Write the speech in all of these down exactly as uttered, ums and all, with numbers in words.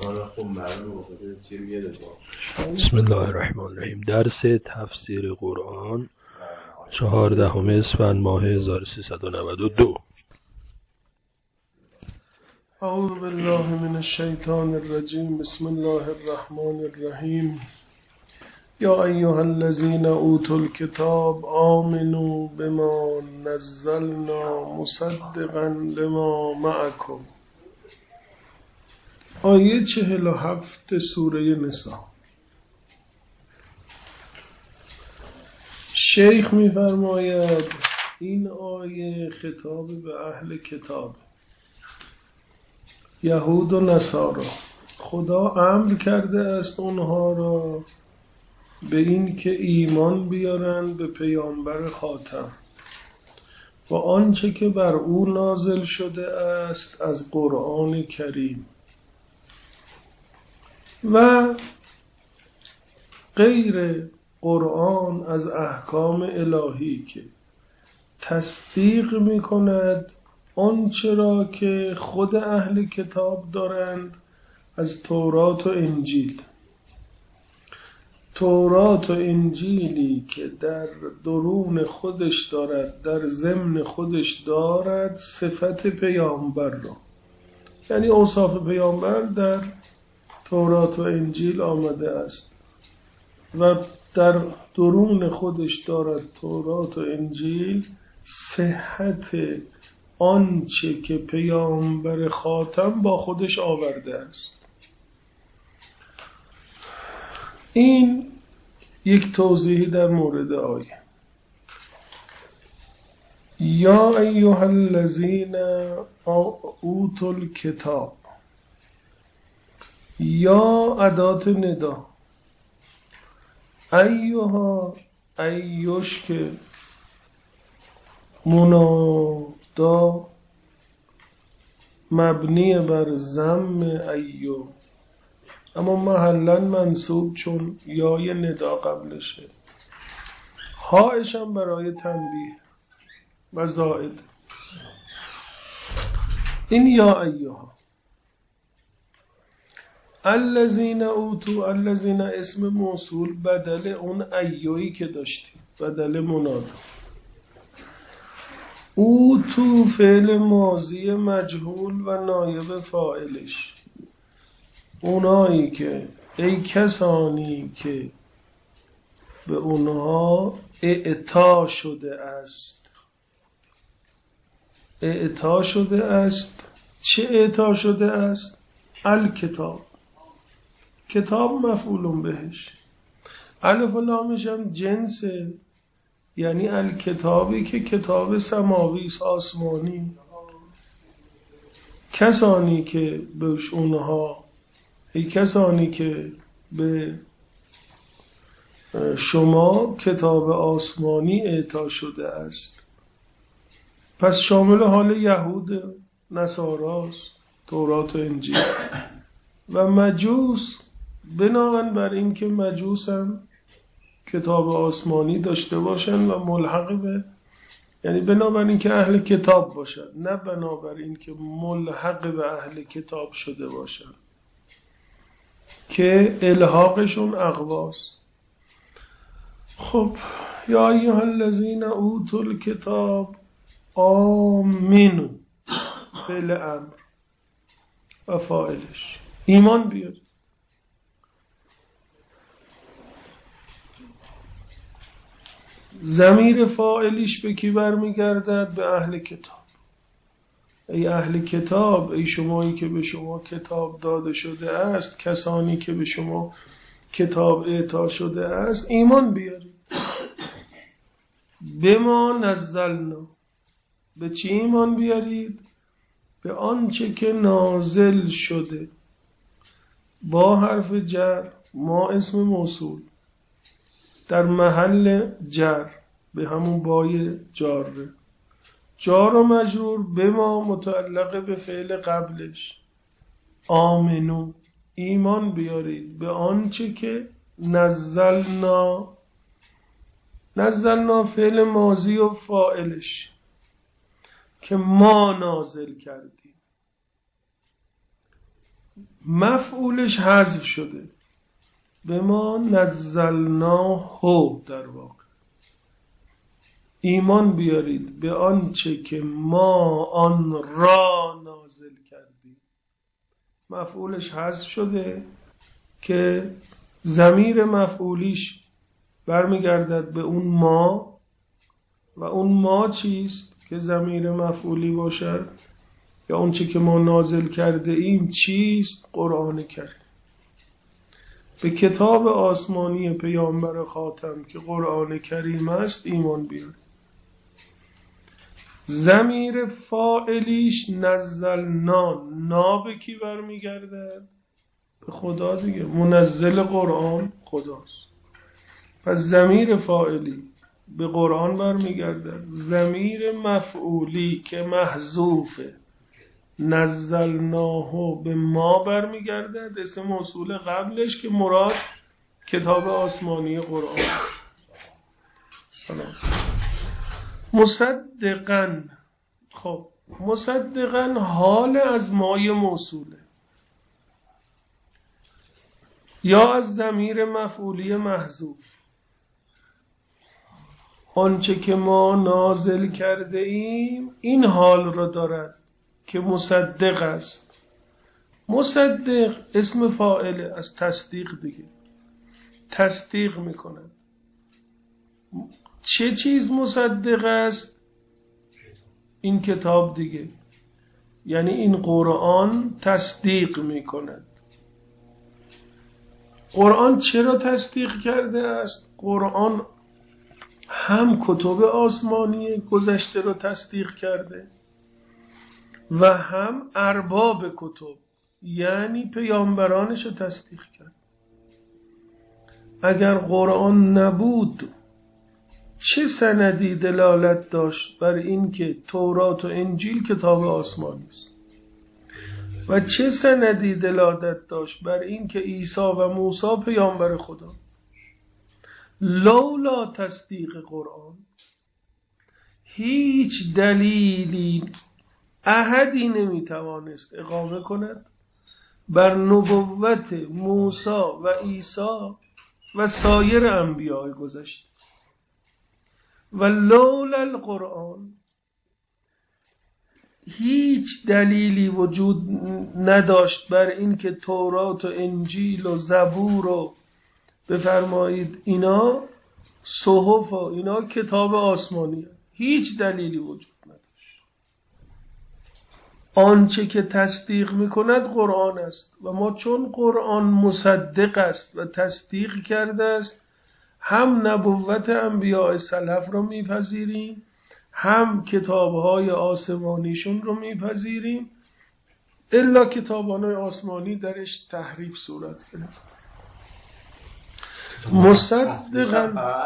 بسم الله الرحمن الرحیم. درس تفسیر قرآن چهاردهم اسفند ماه هزار و سیصد و نود و دو. اعوذ بالله من الشیطان الرجیم. بسم الله الرحمن الرحیم. یا ایها الذین اوتوا الکتاب آمنوا بما نزلنا مصدقا لما معکم. آیه چهل و هفت سوره نساء. شیخ می‌فرماید این آیه خطاب به اهل کتاب، یهود و نصارا. خدا امر کرده است اونها را به این که ایمان بیارند به پیامبر خاتم و آنچه که بر او نازل شده است از قرآن کریم و غیر قرآن از احکام الهی که تصدیق می کند آنچه را که خود اهل کتاب دارند از تورات و انجیل. تورات و انجیلی که در درون خودش دارد، در ضمن خودش دارد صفت پیامبر را، یعنی اوصاف پیامبر در تورات و انجیل آمده است و در درون خودش دارد تورات و انجیل صحت آنچه که پیامبر خاتم با خودش آورده است. این یک توضیحی در مورد آیه. یا ایها الذین اوتوا الکتاب، یا ادات ندا، ایها ایوش که منادا مبنی بر ضم ایو، اما محلا منصوب چون یای ندا قبلشه، هایش هم برای تنبیه و زائد. این یا ایها الذین اوتوا، الذین اسم موصول بدل اون ایویی که داشتیم، بدل منادا. اوتو فعل ماضی مجهول و نایب فاعلش، اونایی که، ای کسانی که به اونها اعطا شده است. اعطا شده است. چه اعطا شده است؟ الکتاب. کتاب مفعول بهش، الف و لامش هم جنسه، یعنی الکتابی که کتاب سماوی است، آسمانی. کسانی که به اونها، ای کسانی که به شما کتاب آسمانی اعطا شده است. پس شامل حال یهود، نصاراست، تورات و انجیل و مجوس، بناهن بر این که مجوس هم کتاب آسمانی داشته باشن و ملحق به، یعنی بنابر این که اهل کتاب باشن، نه بنابر این که ملحق به اهل کتاب شده باشن که الحاقشون اقواس. خب یا ایها الذین اوتوا الکتاب آمنوا، فعل امر و فاعلش ایمان بیارید. ضمیر فاعلیش به کی برمیگردد؟ به اهل کتاب. ای اهل کتاب، ای شمایی که به شما کتاب داده شده است، کسانی که به شما کتاب اعطا شده است، ایمان بیارید. به ما نزلنا، به چی ایمان بیارید؟ به آنچه که نازل شده، با حرف جر، ما اسم موصول در محل جر به همون بای جاره، جار و مجرور به ما متعلق به فعل قبلش. آمنو، ایمان بیارید به آنچه که نزلنا. نزلنا فعل ماضی و فاعلش که ما نازل کردیم. مفعولش حذف شده، به ما نزلناه در واقع. ایمان بیارید به آنچه که ما آن را نازل کردیم. مفعولش حذف شده که ضمیر مفعولیش برمیگردد به اون ما، و اون ما چیست که ضمیر مفعولی باشد، یا اون چه که ما نازل کرده ایم چیست؟ قرآن کریم. به کتاب آسمانی پیامبر خاتم که قرآن کریم است ایمان بیارید. ضمیر فاعلیش نزلنا، نا به کی برمیگرده؟ به خدا دیگه، منزل قرآن خداست. پس ضمیر فاعلی به قرآن برمیگرده، ضمیر مفعولی که محذوفه نزلناه به ما برمیگرده، اسم موصول قبلش که مراد کتاب آسمانی قرآن است. سلام. مصدقاً، خب مصدقاً حال از مای موصوله یا از ضمیر مفعولی محذوف. آنچه که ما نازل کرده ایم این حال را دارد که مصدق است. مصدق اسم فاعله از تصدیق دیگه، تصدیق میکند. چه چیز مصدق است؟ این کتاب دیگه، یعنی این قرآن تصدیق میکند. قرآن چرا تصدیق کرده است؟ قرآن هم کتب آسمانی گذشته رو تصدیق کرده و هم ارباب کتب یعنی پیامبرانش رو تصدیق کرد. اگر قرآن نبود چه سندی دلالت داشت بر این که تورات و انجیل کتاب آسمانی است؟ و چه سندی دلالت داشت بر این که عیسی و موسی پیامبر خدا؟ لولا تصدیق قرآن هیچ دلیلی احدی نمیتوانست اقامه کند بر نبوت موسی و عیسی و سایر انبیاء گذشته. و لولا القرآن هیچ دلیلی وجود نداشت بر این که تورات و انجیل و زبور و بفرمایید اینا صحف و اینا کتاب آسمانی هست. هیچ دلیلی وجود نداشت. آنچه که تصدیق میکند قرآن است و ما چون قرآن مصدق است و تصدیق کرده است، هم نبوت انبیاء سلف رو میپذیریم، هم کتابهای آسمانیشون رو میپذیریم، الا کتابهای آسمانی درش تحریف صورت گرفت. مصدقاً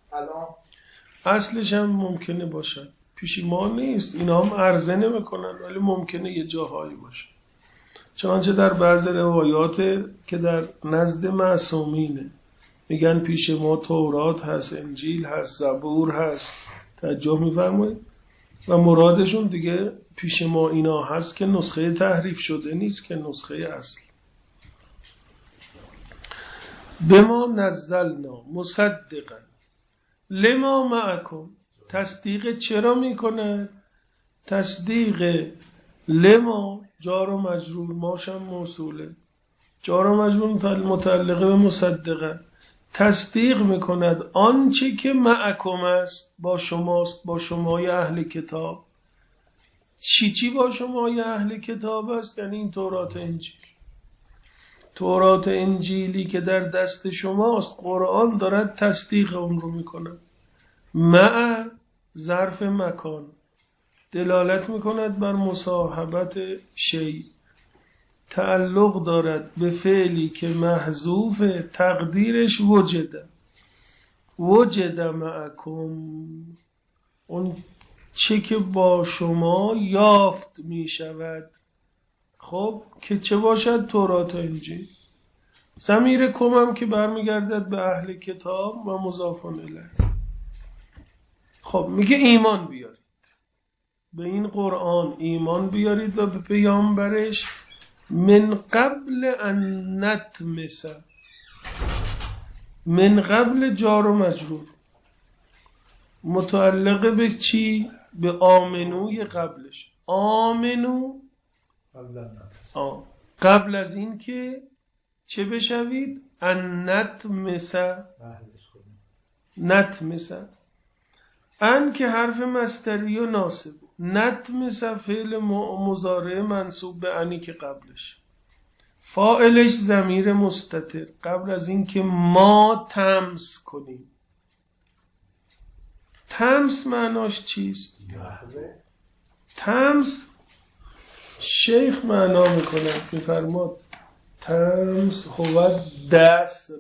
اصلش هم ممکنه باشد، پیش ما نیست، اینا هم عرضه نمیکنن، ولی ممکنه یه جاهایی باشه. چنانچه در بعض روایات که در نزد معصومینه میگن پیش ما تورات هست، انجیل هست، زبور هست، توجه میفرمایید، و مرادشون دیگه پیش ما اینا هست که نسخه تحریف شده نیست، که نسخه اصل. به ما نزلنا مصدقا لما معکم، تصدیق چرا میکنه؟ تصدیق لما جار و مجرور، ماشم موصوله، جار و مجرور متعلقه به مصدقه، تصدیق میکند آنچه که معکم است، با شماست، با شمای اهل کتاب. چی چی با شمای اهل کتاب است؟ یعنی این تورات انجیل. تورات انجیلی که در دست شماست، قرآن دارد تصدیق اون رو میکند. مع ظرف مکان دلالت میکند بر مصاحبت شیء، تعلق دارد به فعلی که محذوف، تقدیرش وجد. وجد معکم، اون چه که با شما یافت میشود. خب که چه باشد؟ تورات و انجیل. ضمیر کم هم که برمیگردد به اهل کتاب و مضاف الیه. خب میگه ایمان بیارید به این قرآن، ایمان بیارید و به پیامبرش من قبل ان نتمس، من قبل جار و مجرور متعلق به چی؟ به آمنوی قبلش. آمنو آه. قبل از این که چه بشوید؟ ان نتمس، نتمس. ان که حرف مصدری و ناصب، نتمس فعل مضارع منصوب به انی که قبلش، فاعلش ضمیر مستتر قبل از این که ما تمس کنیم. تمس معناش چیست؟ تمس شیخ معنا میکنه، میفرماد تمس هو دسر،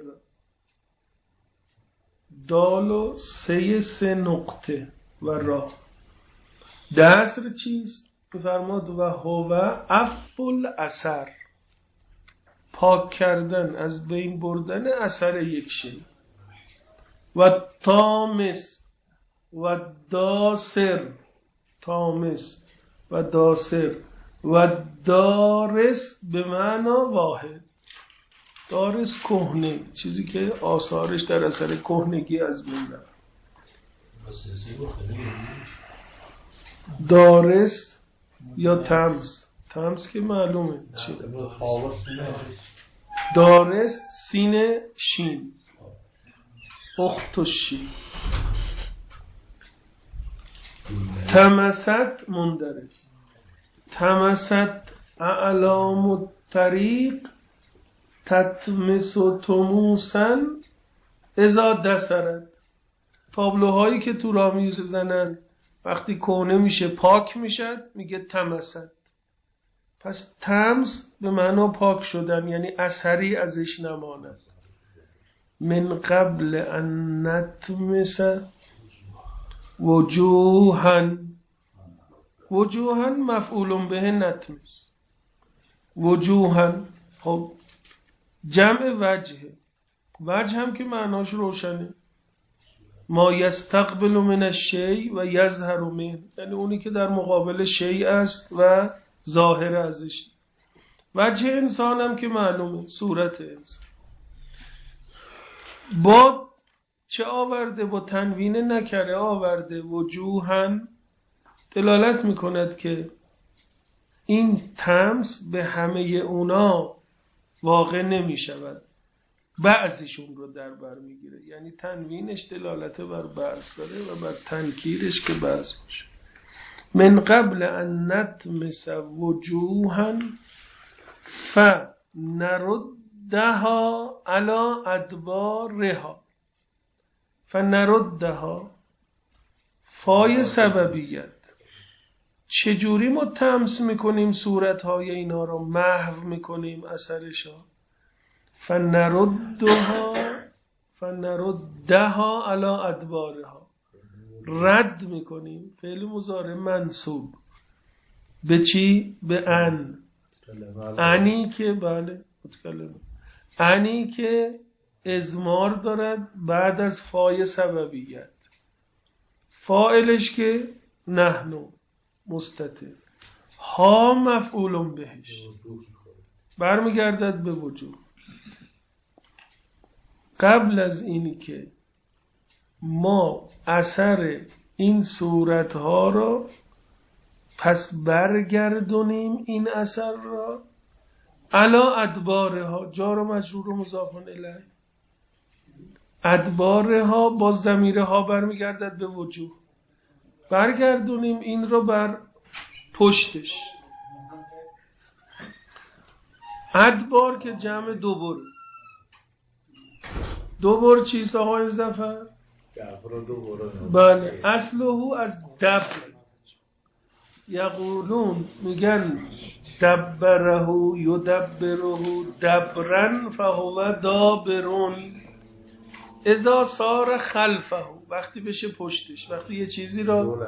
دال و سه سه نقطه و را. دسر چیست؟ میفرماد و هو افل اثر، پاک کردن، از بین بردن اثر یک شی. و تامس و داسر، تامس و داسر و دارس به معنا واحد. دارس کهنه، چیزی که آثارش در اثر کهنگی از بین رفت. دارس یا تمس، تمس که معلومه چیه. دارس سین شین، اخت و شین. تمست مندرس، تمست اعلام الطریق تتمس و تموسن ازا دسرت. تابلوهایی که تو راه میزنن وقتی کهنه میشه پاک میشد میگه تمست. پس تمس به معنا پاک شدن، یعنی اثری ازش نماند. من قبل ان نتمس وجوها، وجوها مفعول به نتمس، وجوها. خب جمع وجه، وجه هم که معناش روشنه، ما یستقبل من الشیء و یظهر منه، یعنی اونی که در مقابل شیء است و ظاهر ازش. وجه انسان هم که معلومه، صورت انسان. با چه آورده؟ با تنوین نکره آورده. وجوها دلالت میکند که این تمس به همه اونا واقع نمی شود، بعضیشون رو در بر میگیره. یعنی تنوینش دلالت بر بعض داره و بر تنکیرش که بعض باشه. من قبل ان نتمس وجوها فنردها علی ادبارها، فنردها فای سببیت. چجوری ما تمس میکنیم صورتهای اینا رو، محو میکنیم اثرشا؟ فنردها، فنردها علی ادبارها، رد میکنیم. فعل مضارع منصوب به چی؟ به ان. انی که بله متکلم، انی که اضمار دارد بعد از فای سببیت. فاعلش که نحنو مستتر، ها مفعول بهش برمیگردد به وجود. قبل از اینی که ما اثر این صورتها را پس برگردونیم، این اثر را علا ادبارها، جار و مجرور و مضاف الیه. ادبارها با ضمیرها برمیگردد به وجوه. برگردونیم این رو بر پشتش. ادبار که جمع دوبر. دوبر چیست آقای ظفر؟ بله اصله از دبر. یقولون میگن دبره یدبره دبرن فهو دابرون اذا صار خلفه، وقتی بشه پشتش. وقتی یه چیزی را،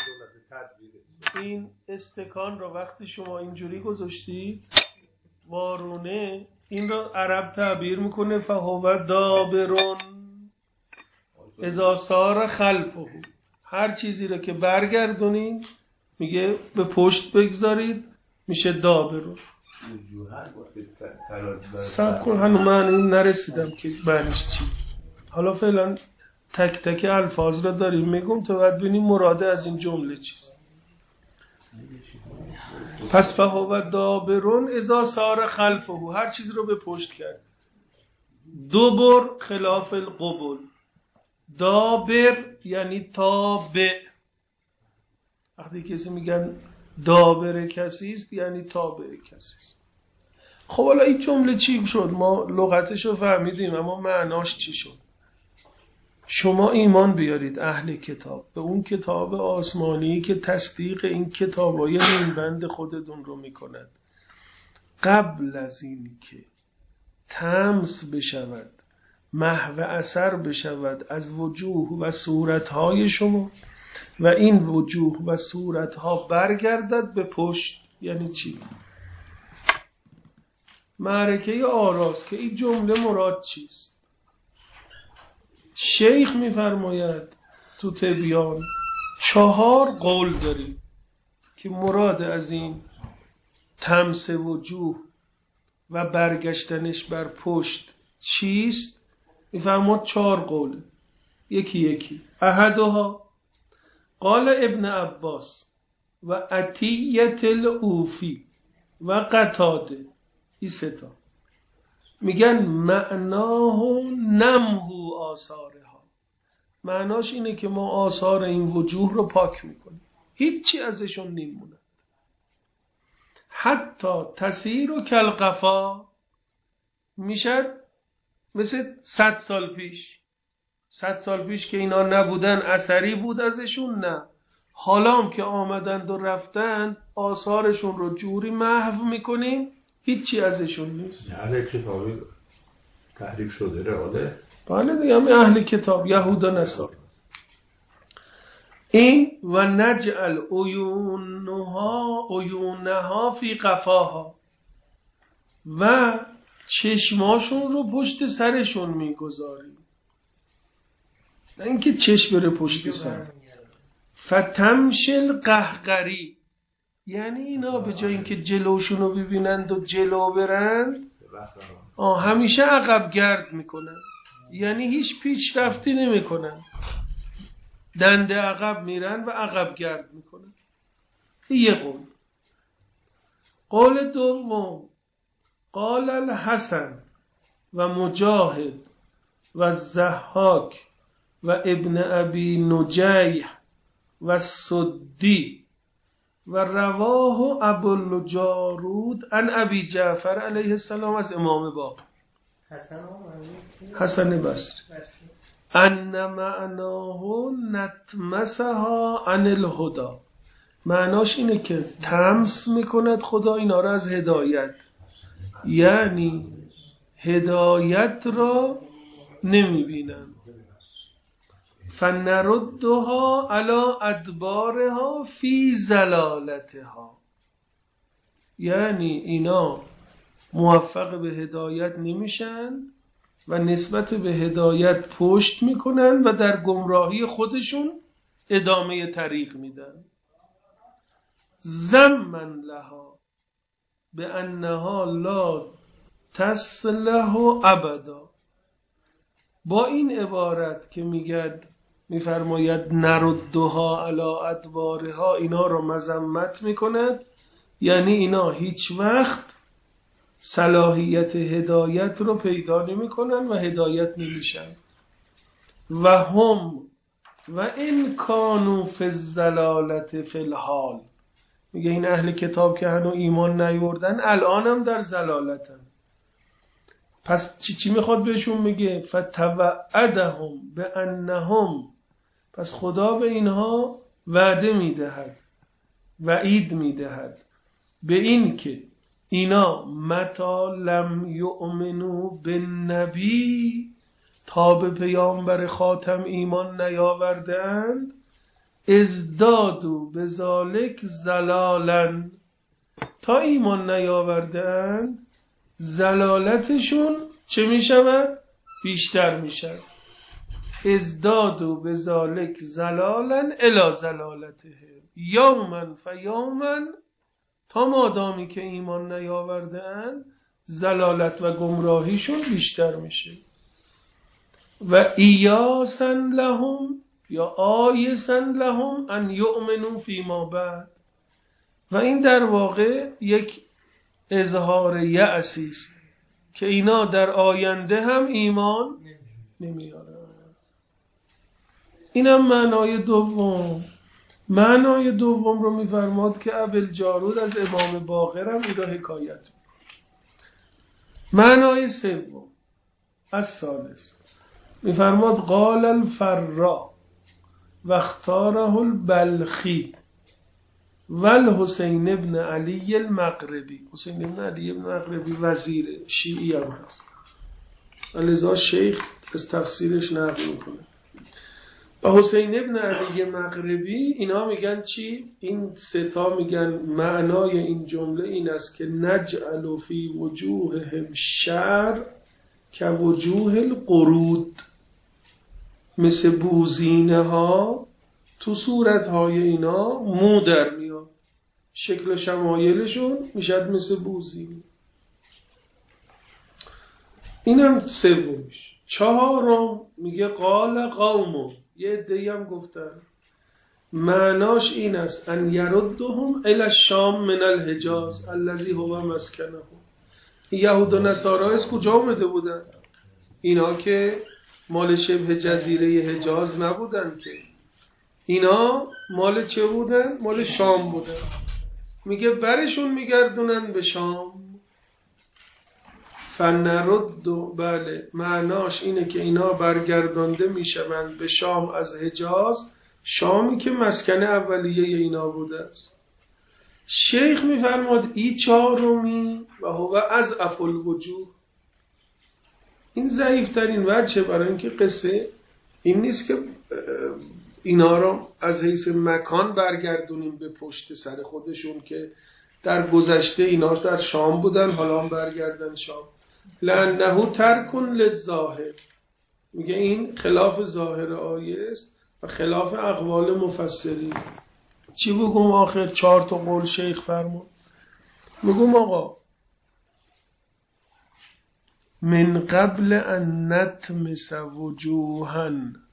این استکان رو وقتی شما اینجوری گذاشتی وارونه، این رو عرب تعبیر میکنه فهو دابرون اذا صار خلفه. هر چیزی رو که برگردونین میگه به پشت بگذارید میشه دابرون. سب کن، هنو من این نرسیدم که معنیش چی. حالا فعلا تک تک الفاظ رو داریم میگم تو باید ببینیم مراده از این جمله چیست. پس فهو دابرون اذا سار خلفه، هر چیز رو به پشت کرد. دوبر خلاف القبل. دابر یعنی تابع. وقتی کسی میگن دابر کسی است یعنی تابع کسی است. خب حالا این جمله چی شد؟ ما لغتش رو فهمیدیم اما معناش چی شد؟ شما ایمان بیارید اهل کتاب به اون کتاب آسمانی که تصدیق این کتابای نیمبند خودتون رو میکند، قبل از این که طمس بشود، محو اثر بشود از وجوه و صورتهای شما و این وجوه و صورتها برگردد به پشت. یعنی چی؟ معرکه آراست که این جمله مراد چیست؟ شیخ میفرماید تو تبیان چهار قول داریم که مراد از این طمس وجوه و برگشتنش بر پشت چیست. میفرماد چهار قول، یکی یکی. احدها قال ابن عباس و عطیت الاوفی و قتاده، این سه تا میگن معناه نمحو آثارها، معناش اینه که ما آثار این وجوه رو پاک میکنیم، هیچی ازشون نمیمونه. حتی تسیر و کلقفا میشد مثل صد سال پیش. صد سال پیش که اینا نبودن اثری بود ازشون؟ نه. حالا هم که آمدند و رفتند آثارشون رو جوری محو میکنیم هیچی ازشون نیست. اهل کتابی تحریف شده رواله. بله دیگه، همه اهل کتاب یهود و نصارا. این و نجعل عیونها عیونها فی قفاها، و چشماشون رو پشت سرشون میگذاریم، نه اینکه چشم بره پشت سر. فتمشل قهقری، یعنی اینا به جای اینکه جلوشون رو ببینند و جلو برند آه همیشه عقب گرد میکنن، یعنی هیچ پیشرفتی نمیکنن، دنده عقب میرن و عقب گرد میکنن. یه قول. قول دوم قال الحسن و مجاهد و الضحاک و ابن ابی نجیح و سدی و رواه ابوالجارود عن ابی جعفر علیه السلام از امام باقر حسن بصری ان معناه نتمسها عن الهدى، معناش اینه که طمس میکند خدا اینا را از هدایت، یعنی هدایت را نمیبینن. فنردها علی ادبارها فی زلالتها، یعنی اینا موفق به هدایت نمیشن و نسبت به هدایت پشت میکنن و در گمراهی خودشون ادامه طریق میدن. زمن لها به انها لا تصلح ابدا، با این عبارت که میگد میفرماید نردها علی ادبارها، اینا رو مذمت میکند، یعنی اینا هیچ وقت صلاحیت هدایت رو پیدا نمیکنن و هدایت نمیشن. و هم و این کانوا فی الضلالة فی الحال، میگه این اهل کتاب که هنو ایمان نیوردن الان هم در ضلالتن. پس چی چی میخواد بهشون میگه؟ فتوعدهم به انهم، پس خدا به اینها وعده میدهد، وعید میدهد به این که اینا متا لم یؤمنو بالنبی، تا به پیامبر خاتم ایمان نیاوردند، ازدادو بذالک زلالن، تا ایمان نیاوردند زلالتشون چه می شود؟ بیشتر می شود. ازدادو بذالک زلالن الی زلالته یومن فیومن، تا مادامی که ایمان نیاورده‌اند ضلالت و گمراهیشون بیشتر میشه. و ایاسن لهم یا آیسن لهم ان یؤمنوا فیما بعد، و این در واقع یک اظهار یأسی است که اینا در آینده هم ایمان نمیارن. اینم معنای دوم. معنای دوم رو میفرماد که ابوالجارود از امام باقر هم این را حکایت می‌کنه. معنای سوم از ثالث میفرماد قال الفرا و اختاره البلخی و الحسین ابن علی المغربی. حسین ابن علی المغربی وزیر شیعی هم هست، لذا شیخ از تفسیرش نقل میکنه. و حسین ابن علی مغربی اینا میگن چی؟ این سه تا میگن معنای این جمله این است که نجعل فی وجوههم شعر که وجوه القرود، مثل بوزینه ها تو صورت های اینا مو در میاد، شکل و شمایلشون میشد مثل بوزینه. اینم سومیش. چهارم میگه قال قوم، یه عده‌ای هم گفتن معناش این است ان یردهم الی الشام من الحجاز الذی هو مسکنهم. یهود و نصارا از کجا اومده بودن؟ اینا که مال شبه جزیره حجاز نبودن که، اینا مال چه بودن؟ مال شام بودن. میگه برشون میگردونن به شام. فنرد، بله معناش اینه که اینا برگردانده میشوند به شام از حجاز، شامی که مسکن اولیه اینا بوده است. شیخ میفرماد ای چهارمی و هو از افل وجوه، این ضعیفترین وجه برای اینکه قصه این نیست که اینا رو از حیث مکان برگردونیم به پشت سر خودشون که در گذشته اینا در شام بودن حالا هم برگردن شام. لأنه ترکن للظاهر، میگه این خلاف ظاهر آیه است و خلاف اقوال مفسرین. چی بگم آخر؟ چهار تا قول شیخ فرمود. میگم آقا من قبل ان نتمس وجوها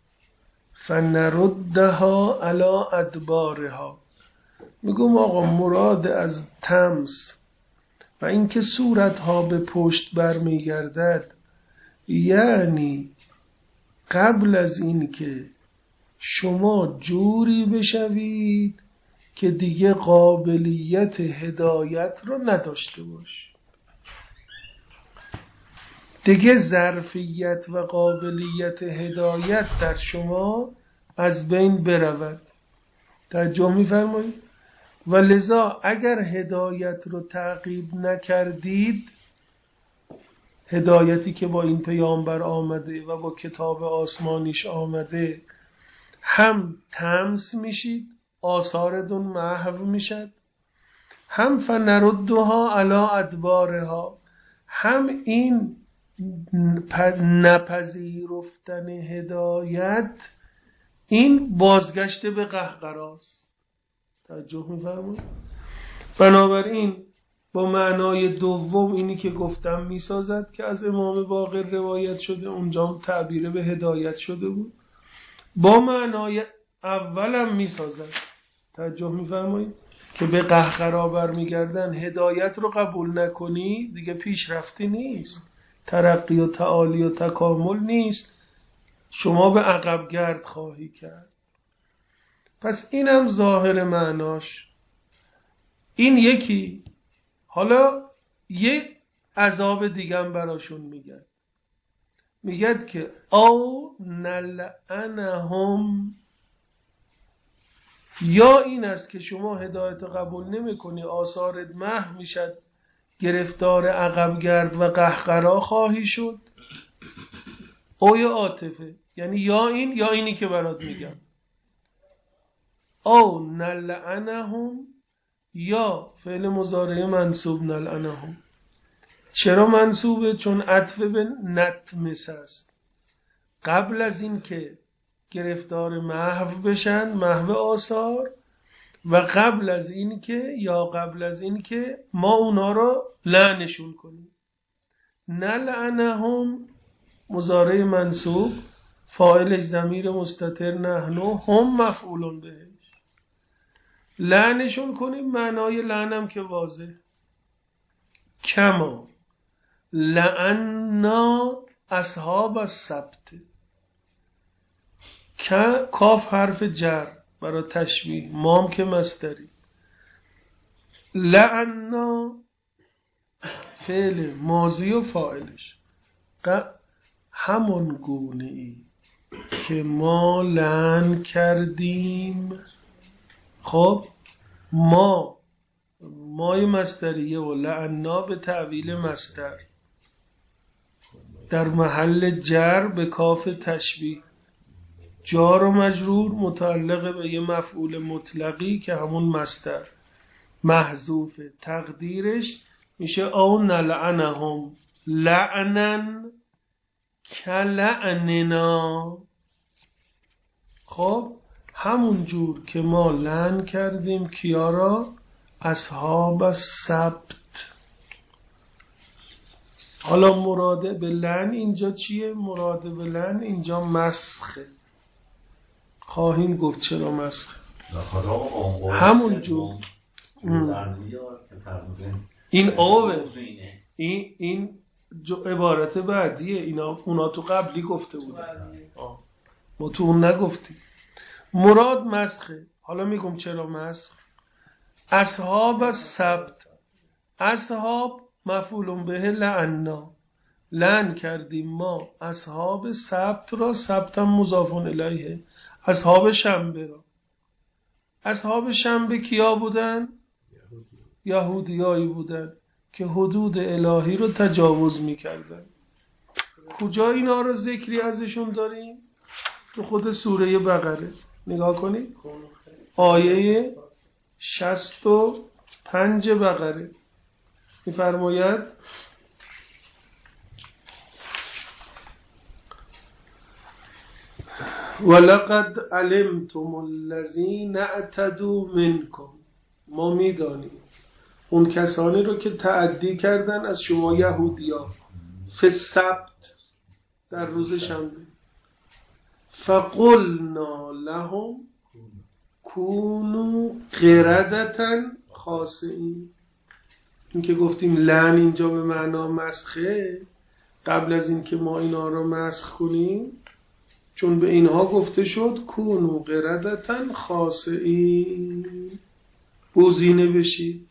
فنردها علی ادبارها. میگم آقا مراد از تمس و اینکه صورتها به پشت برمیگردد یعنی قبل از این که شما جوری بشوید که دیگه قابلیت هدایت رو نداشته باشید، دیگه ظرفیت و قابلیت هدایت در شما از بین برود. توجه می‌فرمایید؟ و لذا اگر هدایت رو تعقیب نکردید، هدایتی که با این پیامبر آمده و با کتاب آسمانیش آمده، هم تمس میشید، آثارتون محو میشد، هم فنردها علی ادبارها، هم این نپذیرفتن هدایت این بازگشت به قهقراست. توجه می‌فرمایید؟ بنابراین با معنای دوم اینی که گفتم میسازد که از امام باقر روایت شده، اونجا تعبیر به هدایت شده بود. با معنای اولم میسازد. توجه می‌فرمایید؟ که به قهقرا برمیگردن، هدایت رو قبول نکنی دیگه پیشرفتی نیست، ترقی و تعالی و تکامل نیست، شما به عقب گرد خواهی کرد. پس اینم ظاهر معناش. این یکی. حالا یه عذاب دیگم براشون میگن، میگد که او نلعنهم، یا این است که شما هدایت قبول نمی کنی، آثارت محو میشد، گرفتار عقب گرد و قهقرا خواهی شد. او یا عاطفه، یعنی یا این یا اینی که برات میگم. او نلعنهم یا فعل مضارع منصوب نلعنهم. چرا منصوبه؟ چون عطف به نتمس است. قبل از این که گرفتار محو بشن، محو آثار، و قبل از این که یا قبل از این که ما اونا رو لعنشون کنیم. نلعنهم مضارع منصوب، فاعلش ضمیر مستتر نحنو، هم مفعولون بهش. لعنشون کنیم معنای لعنم که واضح، کما لعنا اصحاب السبت. کاف حرف جر برای تشبیه، مام که مصدری. لعنا فعل ماضی و فاعلش همون گونه ای که ما لعن کردیم. خب ما مای مصدریه و لعنا به تعویل مصدر در محل جر به کاف تشبیه، جار و مجرور متعلق به یه مفعول مطلقی که همون مصدر محذوفه. تقدیرش میشه او نلعنهم لعنن کلعننا. خب همون جور که ما لعن کردیم کیا را؟ اصحاب السبت. حالا مراده به لعن اینجا چیه؟ مراده به لعن اینجا مسخه. خواهیم گفت چرا مسخه. همون جور این آوه این این عبارت بعدیه. اینا اونا تو قبلی گفته بودن، ما تو اون نگفتیم. مراد مسخه. حالا میگم چرا مسخ. اصحاب السبت، اصحاب مفعول به لعنا، لعن کردیم ما اصحاب سبت را، سبت هم مضاف الیه، اصحاب شنبه را. اصحاب شنبه کیا بودن؟ یهودیایی بودن که حدود الهی رو تجاوز میکردن. کجا اینا رو ذکری ازشون داریم؟ تو خود سوره بقره نگاه کنید، آیه شصت و پنج بقره میفرماید ولقد علمتم الذین اعتدوا منکم. ما میدانیم اون کسانی رو که تعدی کردن از شما یهودیا، فی السبت در روز شنبه، فقلنا لهم کونوا قردة خاسئین. این که گفتیم لعن اینجا به معنا مسخه، قبل از این که ما اینا رو مسخ کنیم، چون به اینها گفته شد کونوا قردة خاسئین، بوزینه بشید.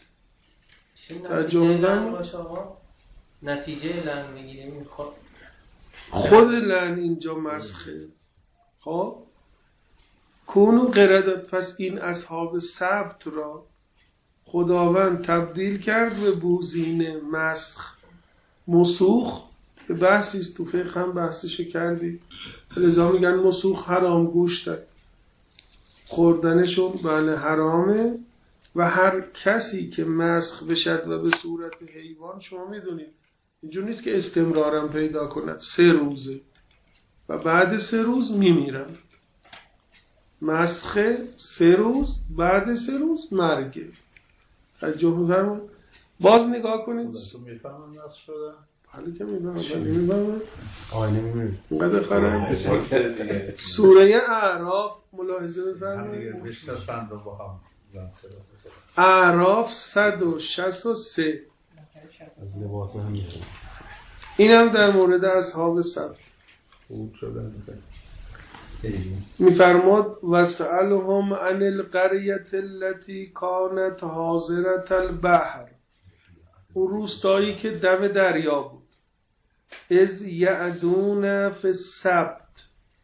نتیجه لعن میگیریم. خود لعن اینجا مسخه. خب کونوا قردة، پس این اصحاب سبت را خداوند تبدیل کرد به بوزینه، مسخ، مسوخ. به بحثیست تو فقه هم بحثش کردی، لذا میگن مسوخ حرام گوشت خوردنشون بله حرامه. و هر کسی که مسخ بشد و به صورت حیوان، شما میدونید اینجور نیست که استمرارم پیدا کند، سه روزه و بعد سه روز میمیرن. مسخ سه روز، بعد سه روز مرگه. توجه می‌فرمایید. باز نگاه کنید. تو میفهمن مسخ شده؟ حالی که میفهمن نمیفهمن آینه میمیرید اینقدر خرم. سوره اعراف ملاحظه بفرمایید. بشتن رو با هم اعراف صد و شصت و سه. از لباس هم میشه. این هم در مورد اصحاب سبت خوب شده. میفرماد وسألهم عن القرية التي كانت حاضرة البحر. اون روستایی که دم دریا بود. اذ یعدون فی السبت.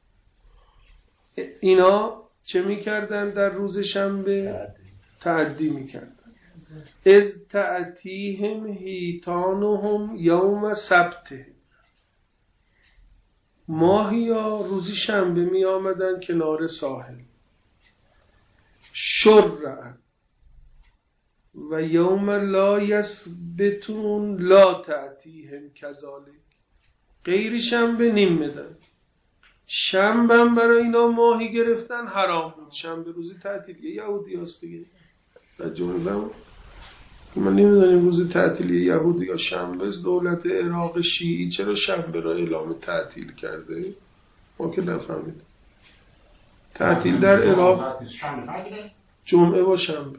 اینا چه میکردن در روز شنبه؟ تعدی میکردن. اذ تأتیهم حیتانهم یوم سبته. ماهیا روزی شنبه می آمدن کنار ساحل. شرعا و یوم لا یسبتون لا تأتیهم کذالک. غیر شنبه نیم بدن. شنبه برای اینا ماهی گرفتن حرام بود. شنبه روزی تعطیل یهودی هست دیگه. جمله من نمیدونم روز تعطیلی یهودی یا شنبه دولت عراق شیعی چرا شنبه را اعلام تعطیل کرده؟ ما که نفهمید. تعطیل در عراق جمعه و شنبه.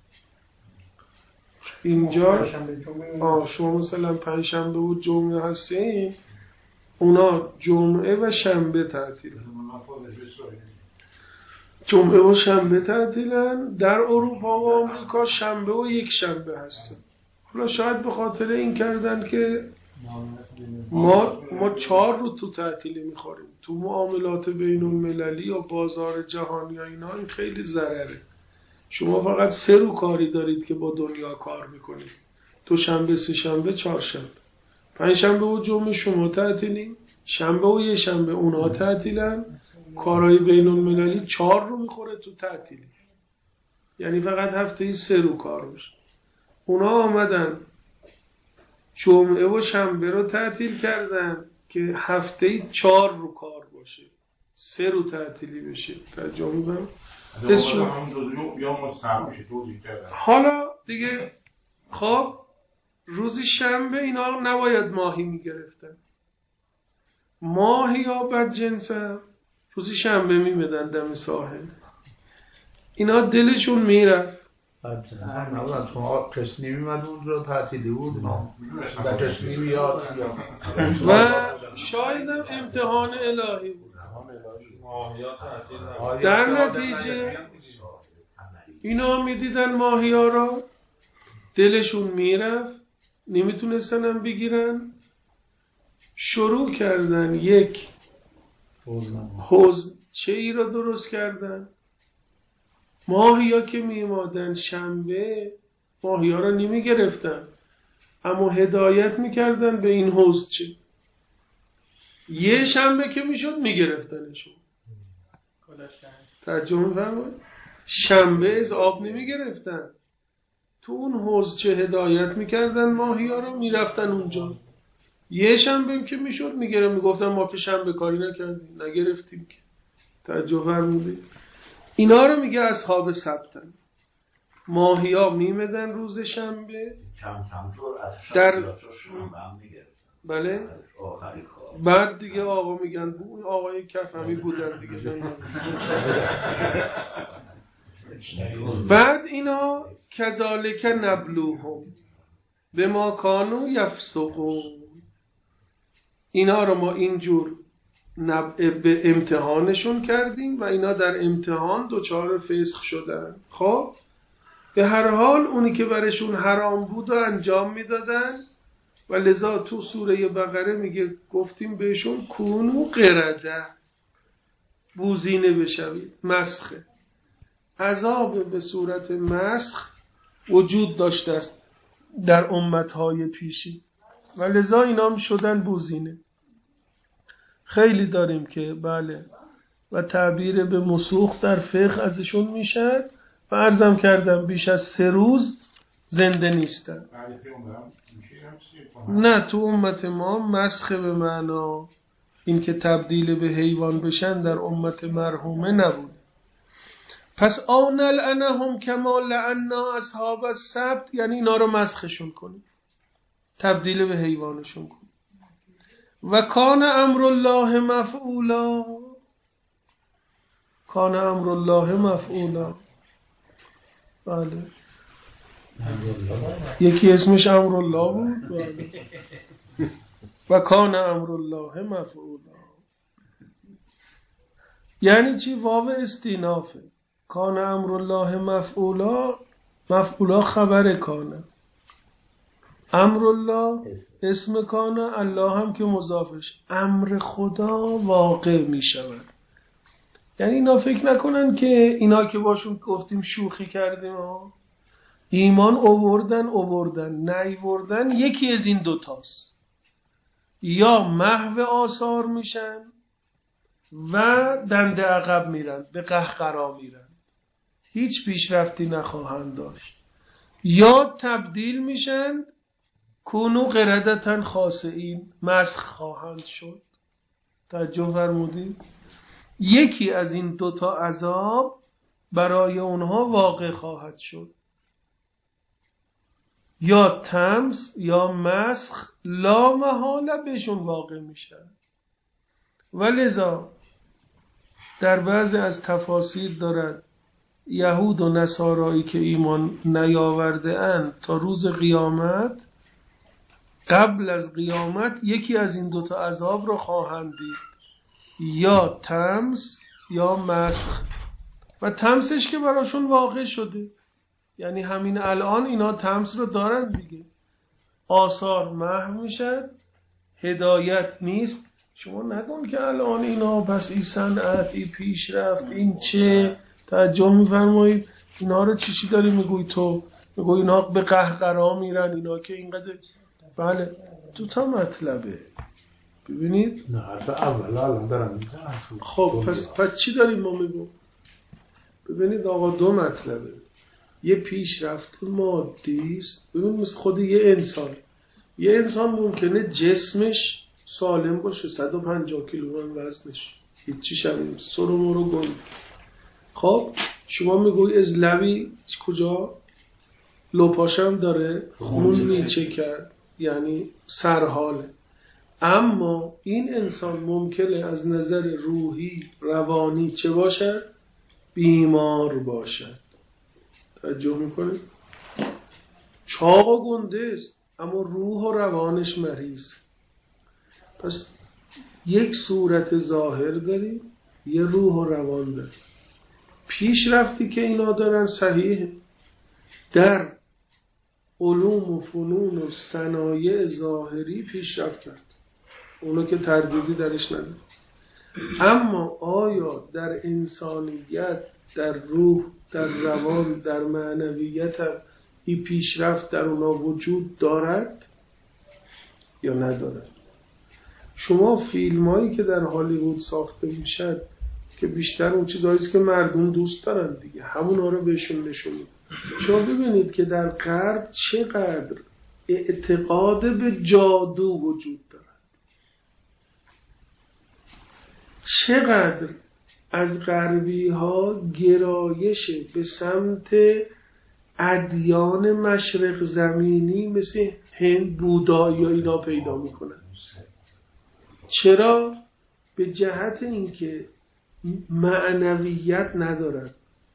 اینجا آه شما مثلا پنج شنبه و جمعه هستین، اونا جمعه و شنبه تعطیلن. جمعه و شنبه تعطیلن. در اروپا و آمریکا شنبه و یک شنبه هستن. حالا شاید به خاطر این کردن که ما ما چهار رو تو تعطیلی میخوریم. تو معاملات بین المللی یا بازار جهانی یا اینا این خیلی ضرره. شما فقط سه رو کاری دارید که با دنیا کار میکنید. تو شنبه، سه شنبه، چهار شنبه. پنج شنبه و جمعه شما تعطیلین، شنبه و یه شنبه اونا تعطیلن. کارهای بین المللی چهار رو میخوره تو تعطیلی. یعنی فقط هفته سه رو کار میشه. اونا آمدن جمعه و شنبه رو تعطیل کردن که هفته چهار رو کار باشه، سه رو تعطیلی بشه. ترجمه می‌کنم. حالا دیگه خب روز شنبه اینا نباید ماهی میگرفتن. ماهی یا بدجنس روز شنبه میمدن دم ساحل. اینا دلشون میرفت. نه شما کشنی میمد اونجا تعطیلی بود در کشنی بیاد و شاید هم امتحان الهی بود. در نتیجه اینا میدیدن ماهی ها را، دلشون میرفت، نمیتونستن هم بگیرن. شروع کردن یک حوضچه ای را درست کردن. ماهی ها که میمادن شنبه ماهی ها را نمی گرفتن، اما هدایت میکردن به این حوضچه. یه شنبه که میشد میگرفتنشون. ترجمه فرمایید. شنبه از آب نمی گرفتن، تو اون حوضچه هدایت میکردن ماهی ها رو، میرفتن اونجا. یه شنبه که میشد میگرم، میگفتن ما که شنبه کاری نکردیم، نگرفتیم که. ترجمه فرمودید. اینا رو میگه اصحاب سبتن. ماهی ها میمدن روز شنبه کم کم جور از در شنبه هم میگرفتن. بله. بعد دیگه آقا میگن اون آقای کفمی بودن دیگه. بعد اینا کذالک نبلوهم بما کانوا یفسقون. اینا رو ما اینجور به امتحانشون کردیم و اینا در امتحان دوچار فسق شدن. خب به هر حال اونی که برشون حرام بود و انجام میدادن و لذا تو سوره بقره میگه گفتیم بهشون کونو قرده، بوزینه بشوید. مسخه عذاب به صورت مسخ وجود داشته است در امتهای پیشی و لذا اینا هم شدن بوزینه. خیلی داریم که بله و تعبیر به مسوخ در فقه ازشون میشد و عرضم کردم بیش از سه روز زنده نیستن. نه تو امت ما مسخه به معنا این که تبدیل به حیوان بشن در امت مرحومه نبود. پس آن لعنهم کما لعنا اصحاب السبت، یعنی اینا رو مسخشون کنیم، تبدیل به حیوانشون کنیم. و کان امر الله مفعولا، کان امر الله مفعولا. بله یکی اسمش امر الله بود. بله. و کان امر الله مفعولا یعنی چی؟ واو استینافه. کان امر الله مفعولا، مفعولا خبر کانه، امر الله اسم کانه، الله هم که مضافش. امر خدا واقع می شود. یعنی اینا فکر نکنن که اینا که باشون گفتیم شوخی کردیم ها. ایمان اووردن اووردن نیوردن یکی از این دوتاست. یا محو آثار میشن و دنده عقب میرن، به قهقرا میرن، هیچ پیشرفتی نخواهند داشت. یا تبدیل میشن کونو قردتن خاسئین، مسخ خواهند شد. توجه فرمودید؟ یکی از این دوتا عذاب برای اونها واقع خواهد شد. یا تمس یا مسخ لا محاله بهشون واقع میشن. ولذا در بعضی از تفاسیر دارد یهود و نصارایی که ایمان نیاورده اند تا روز قیامت، قبل از قیامت یکی از این دوتا عذاب را خواهند دید، یا تمس یا مسخ. و تمسش که براشون واقع شده، یعنی همین الان اینا تمس رو دارن دیگه، آثار محو میشد، هدایت نیست. شما نگون که الان اینا پس این صنعت، این پیشرفت، این چه توجه میفرمایید اینا رو چی چی داری میگوی تو؟ میگوی اینا به قهقرا میرن، اینا که اینقدر. بله دو تا مطلبه، ببینید. نه حرف اول الان دارم. خب پس پس چی داریم ما میگو؟ ببینید آقا دو مطلبه. یه پیشرفت مادی است. ببینید مثل خود یه انسان، یه انسان ممکنه جسمش سالم باشه، صد و پنجاه کیلو هم وزنش، هیچی شبیه سرو مرو گل. خب شما میگوی از لبی کجا لپاشم داره خون میچه کرد، یعنی سرحاله. اما این انسان ممکنه از نظر روحی روانی چه باشد؟ بیمار باشد. توجه میکنید؟ چاق و گنده است اما روح و روانش مریض. پس یک صورت ظاهر داریم، یه روح و روان داریم. پیشرفتی که اینا دارن صحیح در علوم و فنون و صنایع ظاهری پیشرفت کرد، اونو که تردیدی درش نداره. اما آیا در انسانیت، در روح، در روان، در معنویت هم این پیشرفت در اونا وجود دارد یا ندارد؟ شما فیلم هایی که در هالیوود ساخته میشد که بیشتر اون چیزهاییست که مردم دوست دارن دیگه، همون ها رو بهشون نشون میده. شما ببینید که در غرب چقدر اعتقاد به جادو وجود دارد، چقدر از غربی ها گرایش به سمت ادیان مشرق زمینی مثل هند، بودا یا اینا پیدا میکنن. چرا؟ به جهت اینکه معنویت ندارد،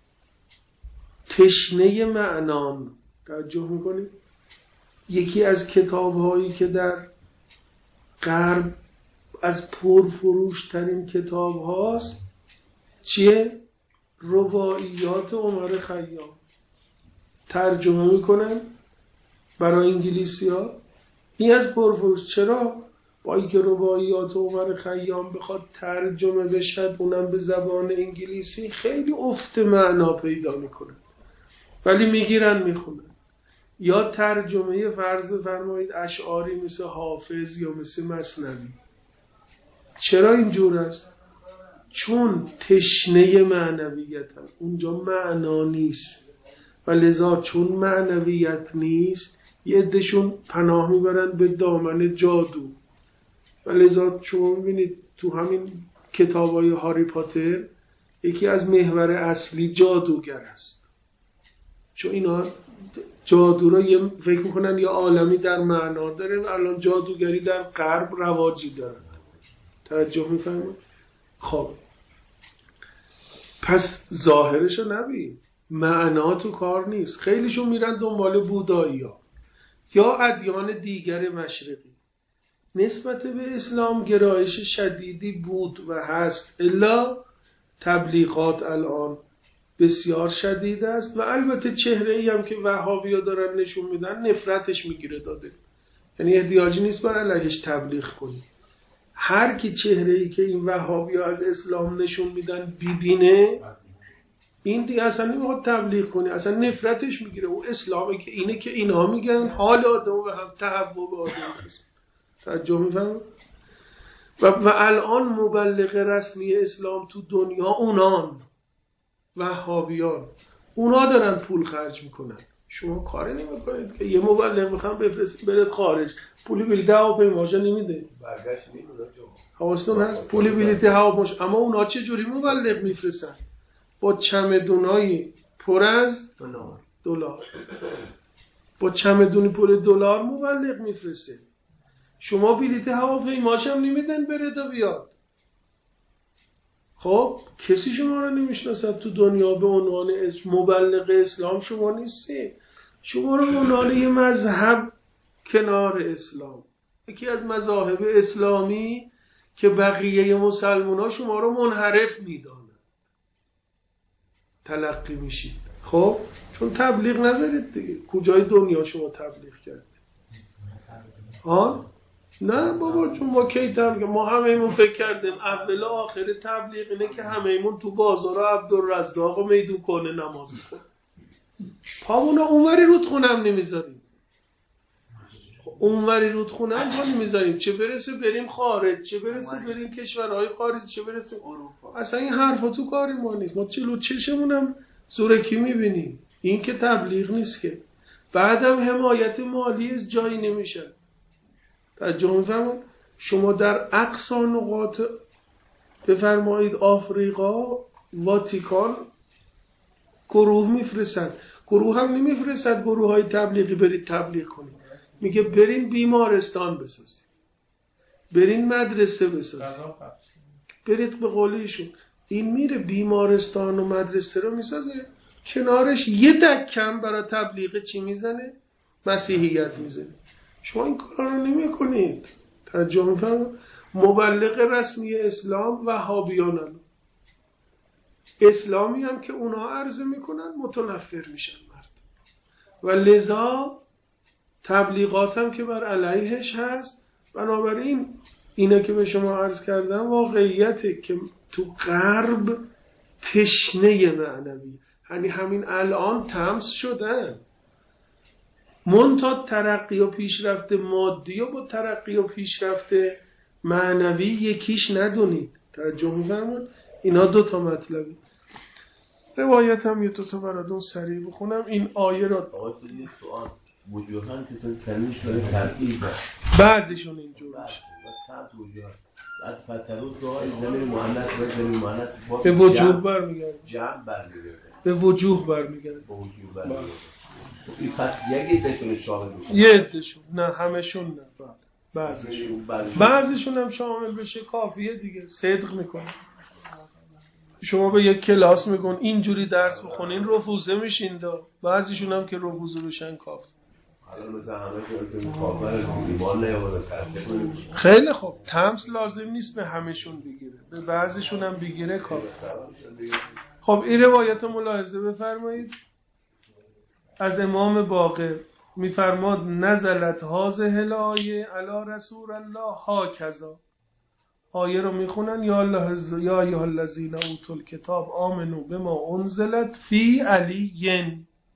تشنه معنان. توجه میکنید؟ یکی از کتاب هایی که در غرب از پرفروش ترین کتاب هاست چیه؟ رباعیات عمر خیام. ترجمه میکنن برای انگلیسی ها. این از پرفروش. چرا؟ با اینکه رباعیات عمر خیام بخواد ترجمه بشه اونم به زبان انگلیسی خیلی افت معنا پیدا میکنه، ولی میگیرن میخونن. یا ترجمه فرض بفرمایید اشعاری مثل حافظ یا مثل مثنوی. چرا اینجور است؟ چون تشنه معنویت هم اونجا معنا نیست و لذا چون معنویت نیست یه عده‌شون پناه میبرن به دامن جادو. و لذا شما میبینید تو همین کتابای هاری پاتر یکی از محور اصلی جادوگر است، چون اینا جادو رو یه فکر میکنن یا عالمی در معنا داره و الان جادوگری در غرب رواجی داره. توجه میفهمید؟ خب پس ظاهرش رو نبین، معنا تو کار نیست. خیلیشون میرن دنبال بودایی ها یا ادیان دیگر مشرقی. نسبت به اسلام گرایش شدیدی بود و هست، الا تبلیغات الان بسیار شدید است و البته چهره ای هم که وهابی ها دارن نشون میدن نفرتش میگیره داده، یعنی احتیاجی نیست بر علیهش تبلیغ کنی. هر کی چهره ای که این وهابی ها از اسلام نشون میدن ببینه این دیگه اصلا نمیخواد تبلیغ کنی، اصلا نفرتش میگیره. او اسلامی که اینه که اینها میگن حال آدم و هم تحول آدم است. توجه میفهم؟ و, و الان مبلغ رسمی اسلام تو دنیا اونان وهابیان، اونا دارن پول خرج میکنن. شما کاری نمیکنید که یه مبلغ میخوام بفرستید بره خارج، پولی بلیط هواپیماش نمیده، برگشت نمیده. حواستون هست پولی بلیط هواپیماش. اما اونا چه جوری مبلغ میفرستن؟ با چمدونای پر از دلار. با چمدونی پر دلار مبلغ میفرسته. شما بلیط هواپیماش هم نمیدن بره تا بیاد. خب کسی شما رو نمیشناسد تو دنیا به عنوان مبلغ اسلام شما نیستی. شما رو به عنوان یه مذهب کنار اسلام، یکی از مذاهب اسلامی که بقیه مسلمان ها شما رو منحرف میدانند تلقی میشید. خب چون تبلیغ ندارید دیگه. کجای دنیا شما تبلیغ کردید؟ ها؟ نه بابا، چون ما کی تبلیغ، ما همه‌مون فکر کردیم اول و آخر تبلیغ اینه که همه‌مون تو بازار عبدالرزاق و میدون کنه نماز میخونیم. پامونا اونوری رودخونم نمیذاریم. اونوری رودخونم پا نمیذاریم، چه برسه بریم خارج، چه برسه بریم کشورهای خارج، چه برسه اروپا. اصلا این حرفا تو کاری ما نیست. ما چلو چشمونم زورکی میبینیم. این که تبلیغ نیست که. بعدم حمایت مالی از جایی نمیشه. توجه می‌فرمایید؟ شما در اقصا نقاط بفرمایید آفریقا واتیکان گروه میفرستند. گروه هم نمیفرستند گروه های تبلیغی برید تبلیغ کنید. میگه برین بیمارستان بسازید، برین مدرسه بسازید، برید به قولیشون. این میره بیمارستان و مدرسه رو میسازه، کنارش یه دکم برای تبلیغ چی میزنه؟ مسیحیت میزنه. شما این کارا رو نمی کنید. توجه می‌فرمایید؟ مبلغ رسمی اسلام وهابیان هم. اسلامی هم که اونا عرضه میکنن متنفر میشن مرد. و لذا تبلیغات هم که بر علیهش هست. بنابراین اینه که به شما عرض کردم واقعیته که تو غرب تشنه معنوی، یعنی همین الان تمس شدن. منتها ترقی و پیشرفت مادی و با ترقی و پیشرفت معنوی یکیش ندونید. توجه می‌فرمایید؟ اینا دو تا مطلبه. روایت هم یه دو تا براتون سریع بخونم. این آیه را آقای تو یه سوال وجوهان که سن تنمیش برای تبعیزه، بعضیشون اینجور میشه بعد وجوه بعد فترو تو های زمین مؤنث و زمین مؤنث به وجوه برمیگرده، جمع برمیگرده، به وجوه برمیگرده، به وجوه برمیگرده. این پس یکی دشون شامل میشه، یه دشون نه همشون نه، بعضیشون بعضیشون هم شامل بشه کافیه دیگه. صدق میکنه. شما به یک کلاس میگن اینجوری درس بخونین رفوزه میشین دا، بعضیشون هم که رفوزه بشن کافی. خیلی خوب، تمس لازم نیست به همشون بگیره، به بعضیشون هم بگیره کافی. خب این روایت ملاحظه بفرمایید. از امام باقر میفرماد نزلت هذه الآیه علی رسول الله هاکذا. آیه رو میخونن یا الله یا ایها الذین اوتوا الکتاب آمنوا بما انزلت فی علی.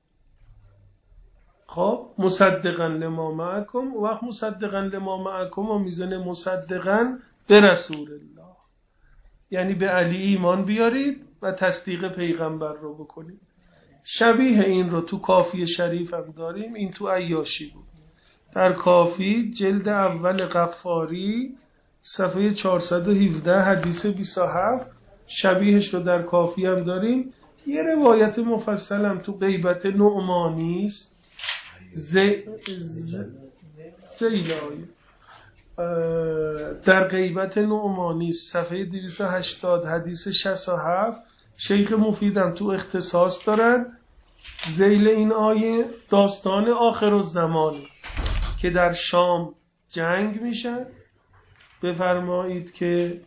خب مصدقا لما معکم، و وقت مصدقا لما معکم و میزنه مصدقا به رسول الله، یعنی به علی ایمان بیارید و تصدیق پیغمبر رو بکنید. شبیه این رو تو کافی شریف هم داریم. این تو عیاشی بود. در کافی جلد اول غفاری صفحه چهارصد و هفده حدیث بیست و هفت شبیهش رو در کافی هم داریم. یه روایت مفصل هم تو غیبت نعمانی است. ز... ز... زیلای در غیبت نعمانی صفحه دویست و هشتاد حدیث شصت و هفت شیخ مفیدم تو اختصاص دارن. ذیل این آیه داستان آخر الزمان که در شام جنگ میشن. بفرمایید که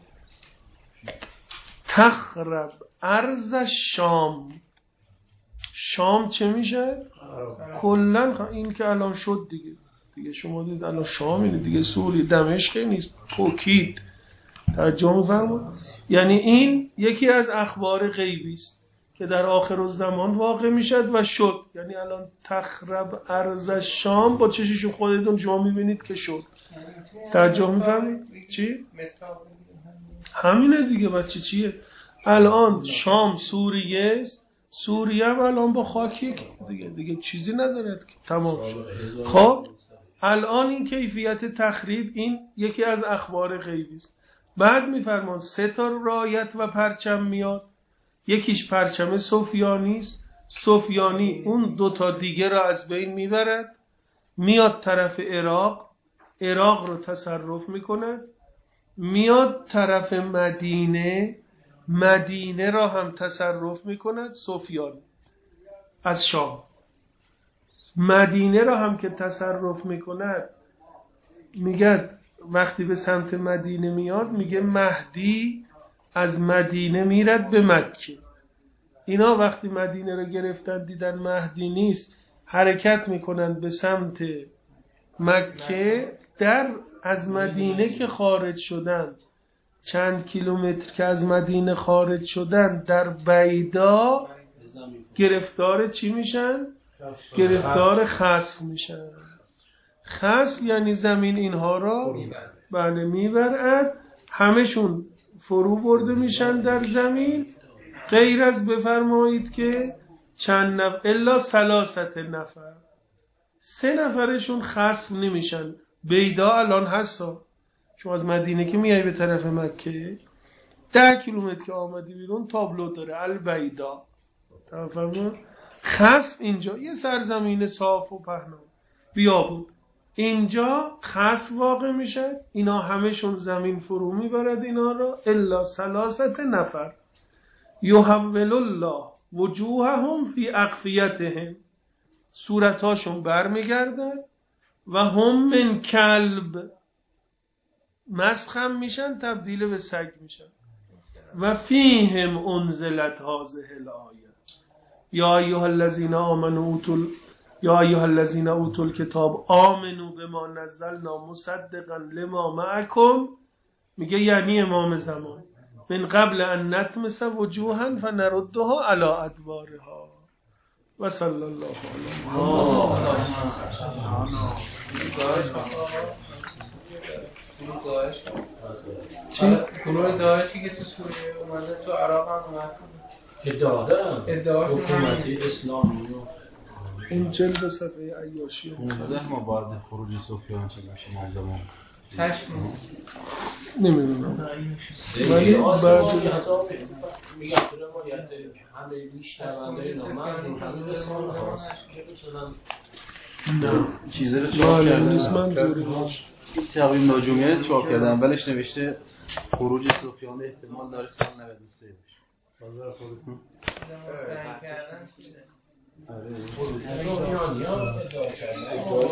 تخرب ارض شام. شام چه میشه؟ کلن این که الان شد دیگه دیگه شما دید الان شام اینه دیگه، سوریه دمشق نیست، توکید. توجه می‌فرمایید؟ یعنی این یکی از اخبار غیبی است که در آخر الزمان واقع میشد و شد. یعنی الان تخرب ارض شام با چشش خودتون شما میبینید که شد. توجه می‌فرمایید؟ چی؟ همینه دیگه بچه چیه؟ الان شام سوریه است، سوریه هم الان با خاک یک دیگه دیگه چیزی ندارد که تمام شد. خب الان این کیفیت تخریب این یکی از اخبار غیبی است. بعد میفرمان سه تا رایت و پرچم میاد. یکیش پرچم سفیانی است. سفیانی اون دو تا دیگه را از بین میبرد. میاد طرف عراق، عراق رو تصرف میکند، میاد طرف مدینه، مدینه را هم تصرف میکند سفیان از شام. مدینه را هم که تصرف میکند، میگه وقتی به سمت مدینه میاد، میگه مهدی از مدینه میرد به مکه. اینا وقتی مدینه رو گرفتن دیدن مهدی نیست، حرکت میکنن به سمت مکه. در از مدینه که خارج شدن، چند کیلومتر که از مدینه خارج شدن، در بیدا گرفتار چی میشن؟ گرفتار خصف میشن. خصف یعنی زمین اینها را بله میبرد، همشون فرو برده میشن در زمین، غیر از بفرمایید که چند نفر، الا ثلاثت نفر، سه نفرشون خصف نمیشن. بیدا الان هستا، شما از مدینه که میای به طرف مکه، ده کیلومتر که آمدی بیرون تابلو داره البیدا. تفهمون؟ خصف اینجا یه سرزمین صاف و پهنا بیابون، اینجا خصف واقع میشد. اینا همشون زمین فرو میبرد اینا را، الا ثلاثت نفر یحول الله وجوههم فی اقفیتهم، صورتاشون برمیگردن و هم من کلب، مسخم میشن، تبدیل به سگ میشن. و فیهم انزلت هذه الآیه یا ایها الذین آمنوا اوتوا یا ایها الذین اوتوا الکتاب آمنوا بما نزلنا مصدقا لما معکم، میگه یعنی امام زمان، من قبل ان نطمس وجوها فنردها علی ادبارها و صلی الله علی محمد. چی؟ گروه داعشی که تو سوریه اومده، تو عراق هم اومد، ادعا دارن ادعاشون حکومتی اسلامی و اون جلد صفحه عیاشی اونده ما بعد خروج سفیان چه میشه همزمان هشت نمیدونم، ولی بعد میگم تو روایت همه میشنونده نامرد همه رسانه هاست نه چیزی رو چاپ نیست، کردن، منظوری باشه. تقویم نجومیه رو چاپ کردن، اولش نوشته خروج سفیان احتمال داره سال نود و سه باشه. کردن چیزه. آره